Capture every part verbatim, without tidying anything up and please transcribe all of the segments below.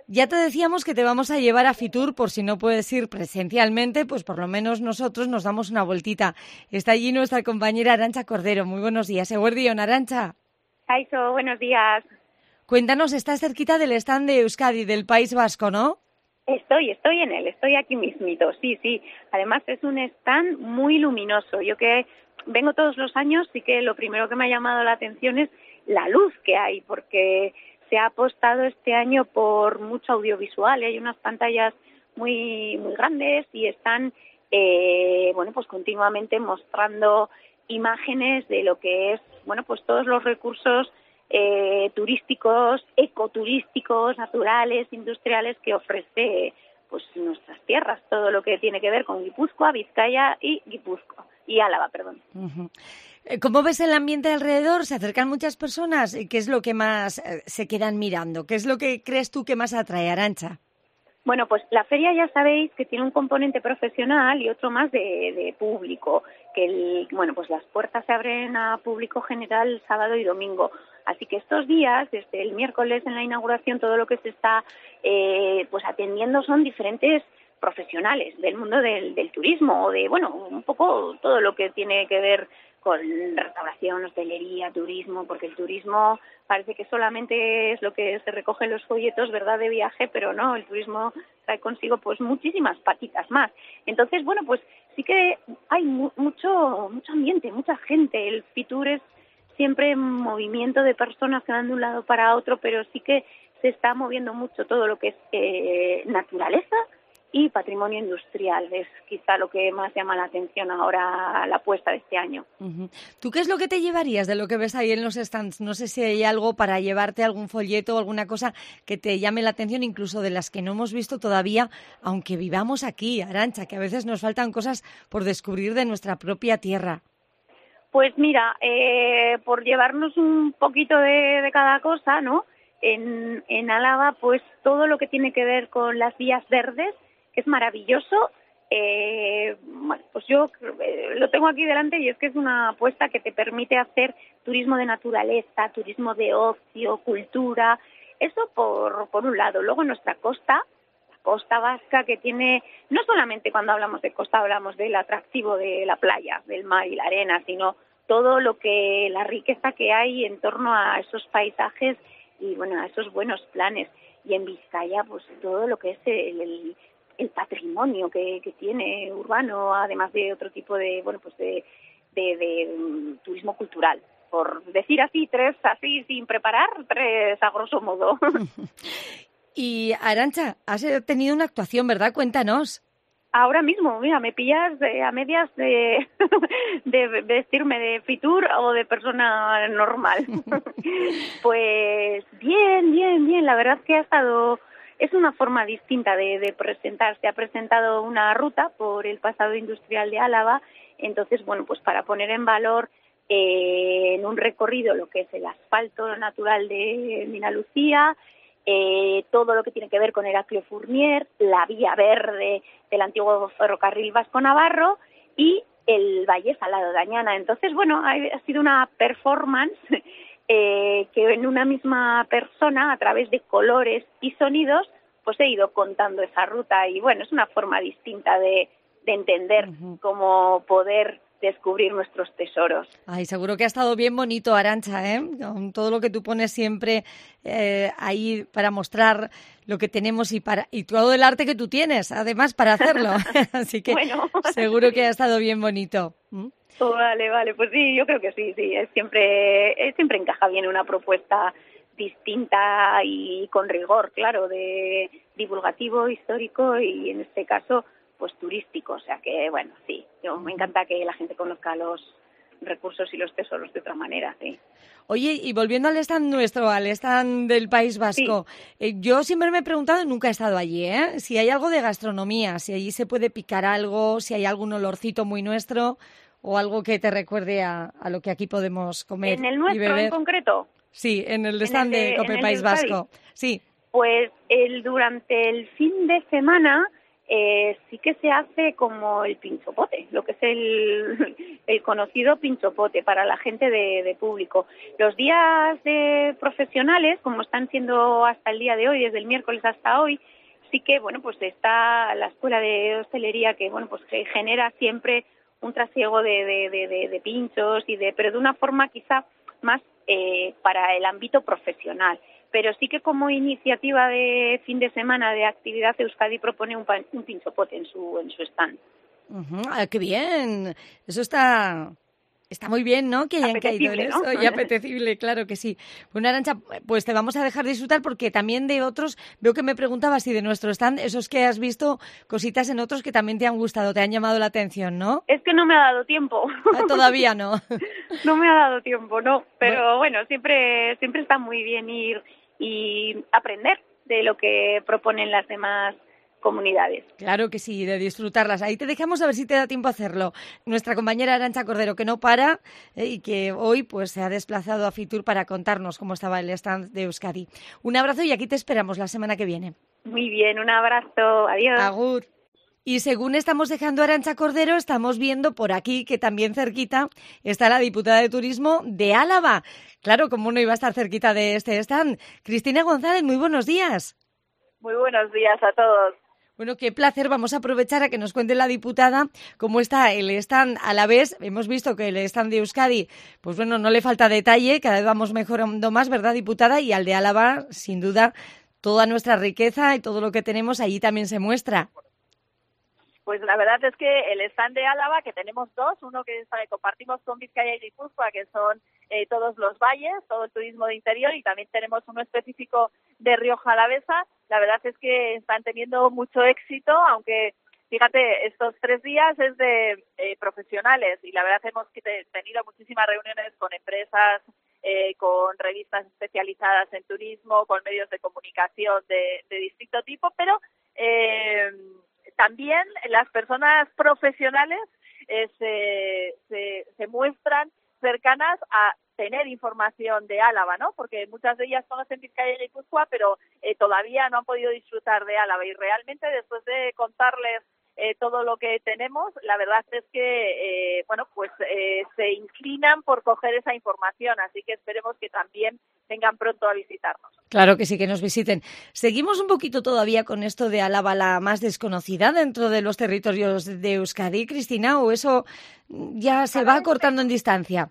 Ya te decíamos que te vamos a llevar a Fitur, por si no puedes ir presencialmente, pues por lo menos nosotros nos damos una vueltita. Está allí nuestra compañera Arantxa Cordero. Muy buenos días. Eguerdion, Arantxa. Kaixo, buenos días. Cuéntanos, estás cerquita del stand de Euskadi, del País Vasco, ¿no? Estoy, estoy en él, estoy aquí mismito, sí, sí. Además es un stand muy luminoso. Yo que vengo todos los años, sí que lo primero que me ha llamado la atención es la luz que hay, porque se ha apostado este año por mucho audiovisual. Hay unas pantallas muy, muy grandes y están, eh, bueno, pues continuamente mostrando imágenes de lo que es, bueno, pues todos los recursos Eh, turísticos, ecoturísticos, naturales, industriales que ofrece pues nuestras tierras, todo lo que tiene que ver con Guipúzcoa, Vizcaya y Guipúzcoa y Álava, perdón. Uh-huh. ¿Cómo ves el ambiente alrededor? ¿Se acercan muchas personas? ¿Qué es lo que más eh, se quedan mirando? ¿Qué es lo que crees tú que más atrae, Arantxa? Bueno, pues la feria ya sabéis que tiene un componente profesional y otro más de, de público, que el, bueno, pues las puertas se abren a público general sábado y domingo. Así que estos días, desde el miércoles en la inauguración, todo lo que se está eh, pues atendiendo son diferentes profesionales del mundo del, del turismo o de, bueno, un poco todo lo que tiene que ver con restauración, hostelería, turismo, porque el turismo parece que solamente es lo que se recoge en los folletos, ¿verdad?, de viaje, pero no, el turismo trae consigo pues muchísimas patitas más. Entonces, bueno, pues sí que hay mu- mucho mucho ambiente, mucha gente. El Fitur es siempre movimiento de personas que van de un lado para otro, pero sí que se está moviendo mucho todo lo que es eh, naturaleza y patrimonio industrial. Es quizá lo que más llama la atención ahora, la apuesta de este año. Uh-huh. ¿Tú qué es lo que te llevarías de lo que ves ahí en los stands? No sé si hay algo para llevarte, algún folleto o alguna cosa que te llame la atención, incluso de las que no hemos visto todavía, aunque vivamos aquí, Arantxa, que a veces nos faltan cosas por descubrir de nuestra propia tierra. Pues mira, eh, por llevarnos un poquito de, de cada cosa, ¿no? En, en Álava, pues todo lo que tiene que ver con las vías verdes, que es maravilloso. Eh, bueno, pues yo eh, lo tengo aquí delante y es que es una apuesta que te permite hacer turismo de naturaleza, turismo de ocio, cultura. Eso por, por un lado. Luego nuestra costa, la costa vasca, que tiene, no solamente cuando hablamos de costa hablamos del atractivo de la playa, del mar y la arena, sino todo lo que, la riqueza que hay en torno a esos paisajes y bueno, a esos buenos planes. Y en Vizcaya, pues todo lo que es el, el, el patrimonio que, que tiene urbano, además de otro tipo de, bueno, pues de, de, de um, turismo cultural. Por decir así, tres así sin preparar, tres a grosso modo. Y Arantxa, has tenido una actuación, ¿verdad? Cuéntanos. Ahora mismo, mira, me pillas de, a medias de, de vestirme de Fitur o de persona normal. Pues bien, bien, bien. La verdad que ha estado, es una forma distinta de, de presentarse. Ha presentado una ruta por el pasado industrial de Álava. Entonces, bueno, pues para poner en valor eh, en un recorrido lo que es el asfalto natural de Mina Lucía, Eh, todo lo que tiene que ver con Heraclio Fournier, la vía verde del antiguo ferrocarril vasco-navarro y el Valle Salado de Añana. Entonces, bueno, ha, ha sido una performance eh, que en una misma persona, a través de colores y sonidos, pues he ido contando esa ruta y, bueno, es una forma distinta de, de entender uh-huh. cómo poder descubrir nuestros tesoros. Ay, seguro que ha estado bien bonito, Arantxa, ¿eh? Con todo lo que tú pones siempre eh, ahí para mostrar lo que tenemos y para y todo el arte que tú tienes, además, para hacerlo. Así que bueno. Seguro que ha estado bien bonito. ¿Mm? Oh, vale, vale, pues sí, yo creo que sí, sí. Es siempre, es siempre encaja bien una propuesta distinta y con rigor, claro, de divulgativo, histórico y en este caso pues turístico, o sea que, bueno, sí, yo, me encanta que la gente conozca los recursos y los tesoros de otra manera, sí. Oye, y volviendo al stand nuestro, al stand del País Vasco, sí. eh, yo siempre me he preguntado, nunca he estado allí, ¿eh? Si hay algo de gastronomía, si allí se puede picar algo, si hay algún olorcito muy nuestro o algo que te recuerde a, a lo que aquí podemos comer ¿En el nuestro y beber. En concreto? Sí, en el stand el de, de Cope País Vasco, sí. Pues el, durante el fin de semana eh, sí que se hace como el pinchopote, lo que es el, el conocido pinchopote para la gente de, de público. Los días de profesionales, como están siendo hasta el día de hoy, desde el miércoles hasta hoy, sí que, bueno, pues está la escuela de hostelería que, bueno, pues que genera siempre un trasiego de, de, de, de, de pinchos y de, pero de una forma quizá más eh, para el ámbito profesional. Pero sí que como iniciativa de fin de semana de actividad, Euskadi propone un, pan, un pinchopote en su en su stand. Uh-huh. Ah, ¡qué bien! Eso está... Está muy bien, ¿no?, que hayan caído en eso, ¿no? Y apetecible, claro que sí. Bueno, Arantxa, pues te vamos a dejar disfrutar porque también de otros, veo que me preguntabas si de nuestro stand, esos que has visto cositas en otros que también te han gustado, te han llamado la atención, ¿no? Es que no me ha dado tiempo. Ah, todavía no. No me ha dado tiempo, no. Pero bueno, bueno siempre, siempre está muy bien ir y aprender de lo que proponen las demás comunidades. Claro que sí, de disfrutarlas. Ahí te dejamos a ver si te da tiempo a hacerlo. Nuestra compañera Arantxa Cordero, que no para eh, y que hoy pues se ha desplazado a Fitur para contarnos cómo estaba el stand de Euskadi. Un abrazo y aquí te esperamos la semana que viene. Muy bien, un abrazo. Adiós. Agur. Y según estamos dejando a Arantxa Cordero, estamos viendo por aquí que también cerquita está la diputada de Turismo de Álava. Claro, ¿cómo no iba a estar cerquita de este stand? Cristina González, muy buenos días. Muy buenos días a todos. Bueno, qué placer. Vamos a aprovechar a que nos cuente la diputada cómo está el stand a la vez. Hemos visto que el stand de Euskadi, pues bueno, no le falta detalle, cada vez vamos mejorando más, ¿verdad, diputada? Y al de Álava, sin duda, toda nuestra riqueza y todo lo que tenemos allí también se muestra. Pues la verdad es que el stand de Álava, que tenemos dos, uno que compartimos con Vizcaya y Guipúzcoa, que son eh, todos los valles, todo el turismo de interior, y también tenemos uno específico de Rioja Alavesa. La verdad es que están teniendo mucho éxito, aunque fíjate, estos tres días es de eh, profesionales y la verdad hemos tenido muchísimas reuniones con empresas, eh, con revistas especializadas en turismo, con medios de comunicación de, de distinto tipo, pero eh, también las personas profesionales eh, se, se, se muestran cercanas a tener información de Álava, ¿no? Porque muchas de ellas conocen Vizcaya y Guipúzcoa, pero eh, todavía no han podido disfrutar de Álava. Y realmente, después de contarles eh, todo lo que tenemos, la verdad es que, eh, bueno, pues eh, se inclinan por coger esa información. Así que esperemos que también vengan pronto a visitarnos. Claro que sí, que nos visiten. Seguimos un poquito todavía con esto de Álava, la más desconocida dentro de los territorios de Euskadi, Cristina, ¿o eso ya se va acortando en distancia?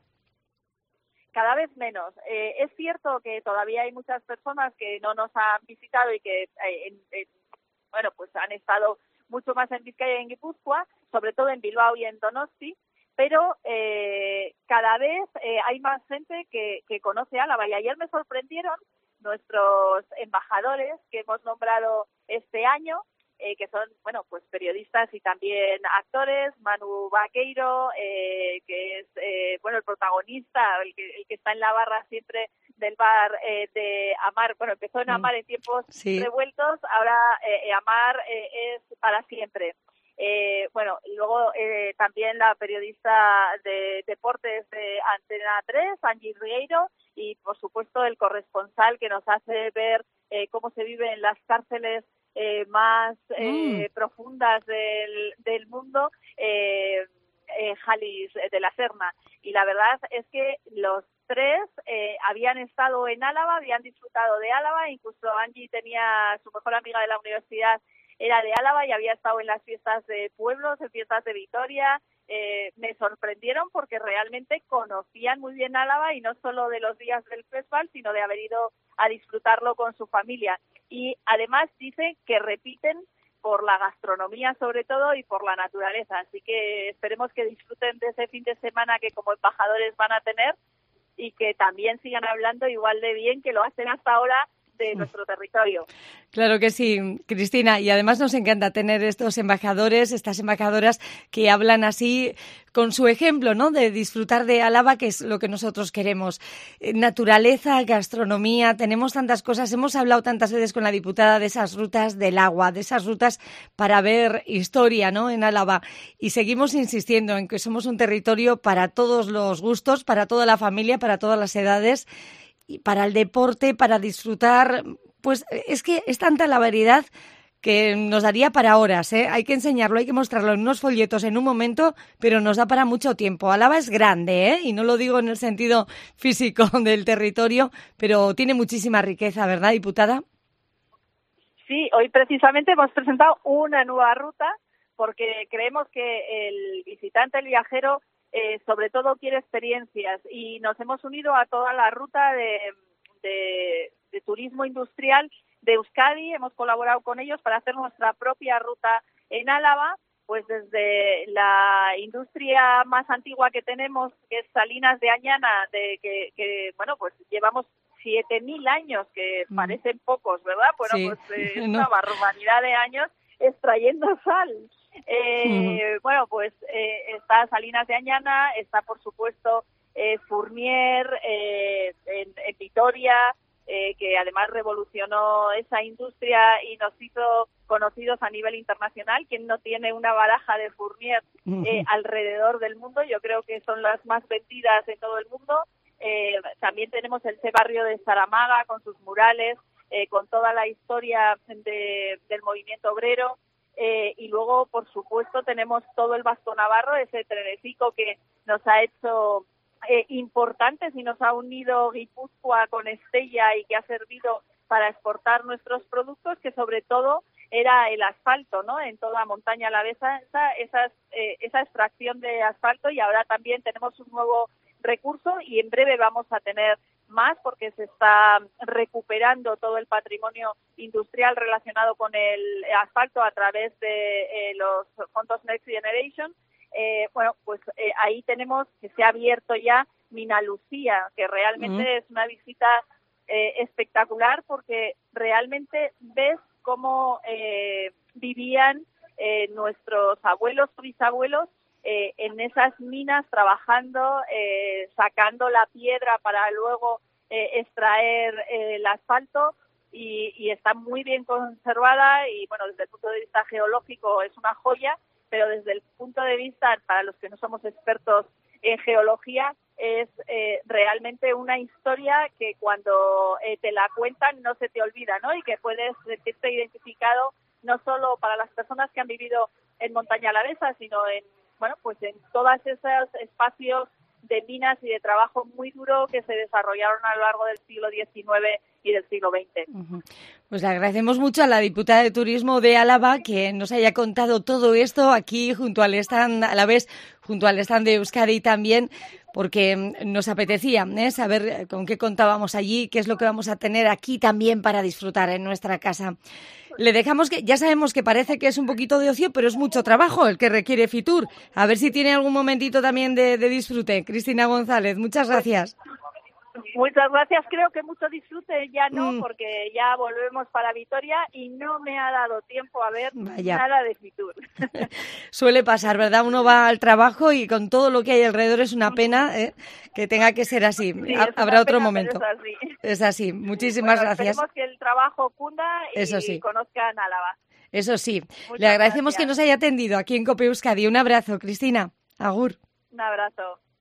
Cada vez menos. Eh, es cierto que todavía hay muchas personas que no nos han visitado y que, eh, en, en, bueno, pues han estado mucho más en Vizcaya y en Guipúzcoa, sobre todo en Bilbao y en Donosti, pero eh, cada vez eh, hay más gente que, que conoce Álava. Y ayer me sorprendieron nuestros embajadores que hemos nombrado este año, Eh, que son, bueno, pues periodistas y también actores. Manu Vaqueiro, eh, que es, eh, bueno, el protagonista, el que, el que está en la barra siempre del bar eh, de Amar. Bueno, empezó en Amar en tiempos sí. revueltos, ahora eh, Amar eh, es para siempre. Eh, bueno, y luego eh, también la periodista de deportes de Antena tres, Angie Rieiro, y por supuesto el corresponsal que nos hace ver eh, cómo se vive en las cárceles Eh, más eh, mm. profundas del, del mundo, eh, eh, Jalis de la Serna. Y la verdad es que los tres eh, habían estado en Álava, habían disfrutado de Álava, incluso Angie tenía, su mejor amiga de la universidad era de Álava y había estado en las fiestas de pueblos, en fiestas de Vitoria. Eh, me sorprendieron porque realmente conocían muy bien Álava, y no solo de los días del festival, sino de haber ido a disfrutarlo con su familia. Y además dicen que repiten por la gastronomía sobre todo y por la naturaleza. Así que esperemos que disfruten de ese fin de semana que como embajadores van a tener, y que también sigan hablando igual de bien que lo hacen hasta ahora de nuestro territorio. Claro que sí, Cristina, y además nos encanta tener estos embajadores, estas embajadoras que hablan así con su ejemplo, ¿no?, de disfrutar de Álava, que es lo que nosotros queremos. Eh, naturaleza, gastronomía, tenemos tantas cosas, hemos hablado tantas veces con la diputada de esas rutas del agua, de esas rutas para ver historia, ¿no?, en Álava, y seguimos insistiendo en que somos un territorio para todos los gustos, para toda la familia, para todas las edades, y para el deporte, para disfrutar. Pues es que es tanta la variedad que nos daría para horas, ¿eh? Hay que enseñarlo, hay que mostrarlo en unos folletos en un momento, pero nos da para mucho tiempo. Álava es grande, ¿eh? Y no lo digo en el sentido físico del territorio, pero tiene muchísima riqueza, ¿verdad, diputada? Sí, hoy precisamente hemos presentado una nueva ruta porque creemos que el visitante, el viajero, eh, sobre todo quiere experiencias y nos hemos unido a toda la ruta de, de, de turismo industrial de Euskadi. Hemos colaborado con ellos para hacer nuestra propia ruta en Álava, pues desde la industria más antigua que tenemos, que es Salinas de Añana, de que, que bueno, pues llevamos siete mil años, que parecen pocos, ¿verdad? Bueno, sí. pues eh, es no. una barbaridad de años extrayendo sal. Eh, uh-huh. Bueno, pues eh, está Salinas de Añana, está por supuesto eh, Fournier eh, en, en Vitoria, eh, que además revolucionó esa industria y nos hizo conocidos a nivel internacional. Quien no tiene una baraja de Fournier eh, alrededor del mundo, yo creo que son las más vendidas en todo el mundo. Eh, también tenemos el C barrio de Saramaga con sus murales, eh, con toda la historia de, del movimiento obrero. Eh, y luego, por supuesto, tenemos todo el Vasco Navarro, ese trenecico que nos ha hecho eh, importantes y nos ha unido Guipúzcoa con Estella y que ha servido para exportar nuestros productos, que sobre todo era el asfalto, ¿no? En toda la montaña alavesa, esa, esa, eh, esa extracción de asfalto, y ahora también tenemos un nuevo recurso y en breve vamos a tener más porque se está recuperando todo el patrimonio industrial relacionado con el asfalto a través de eh, los fondos Next Generation. Eh, bueno, pues eh, ahí tenemos que se ha abierto ya Mina Lucía, que realmente uh-huh. es una visita eh, espectacular porque realmente ves cómo eh, vivían eh, nuestros abuelos, bisabuelos, Eh, en esas minas trabajando, eh, sacando la piedra para luego eh, extraer eh, el asfalto y, y está muy bien conservada y bueno, desde el punto de vista geológico es una joya, pero desde el punto de vista, para los que no somos expertos en geología, es eh, realmente una historia que cuando eh, te la cuentan no se te olvida, ¿no? Y que puedes sentirte identificado no solo para las personas que han vivido en montaña alavesa, sino en bueno, pues en todos esos espacios de minas y de trabajo muy duro que se desarrollaron a lo largo del siglo diecinueve y del siglo veinte. Uh-huh. Pues le agradecemos mucho a la diputada de Turismo de Álava que nos haya contado todo esto aquí junto al stand alavés, junto al stand de Euskadi también, porque nos apetecía ¿eh? saber con qué contábamos allí, qué es lo que vamos a tener aquí también para disfrutar en nuestra casa. Le dejamos que, ya sabemos que parece que es un poquito de ocio, pero es mucho trabajo el que requiere Fitur. A ver si tiene algún momentito también de, de disfrute. Cristina González, muchas gracias. Muchas gracias. Creo que mucho disfrute ya no, mm. porque ya volvemos para Vitoria y no me ha dado tiempo a ver Vaya. nada de Fitur. Suele pasar, ¿verdad? Uno va al trabajo y con todo lo que hay alrededor es una pena ¿eh? que tenga que ser así. Sí, Habrá otro pena, momento. Es así. Es así. Muchísimas bueno, gracias. Esperemos que el trabajo cunda y Eso sí. conozcan Álava. Eso sí. Muchas Le agradecemos gracias. que nos haya atendido aquí en COPE Euskadi. Un abrazo, Cristina. Agur. Un abrazo.